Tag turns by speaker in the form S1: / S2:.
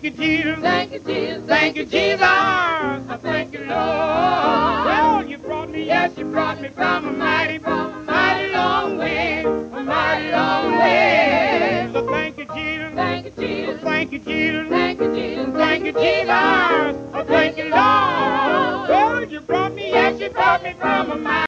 S1: you, Jesus.
S2: Thank you, Jesus.
S1: Thank you, Jesus. I thank you, Lord. Well, you brought me, yes, you brought me from a mighty long way, a mighty long way. So thank you, Jesus.
S2: Thank you, Jesus.
S1: Thank you, Jesus.
S2: Thank you, Jesus.
S1: Thank you, Jesus. I thank you, Lord. Well, you brought me, yes, you brought me from a mighty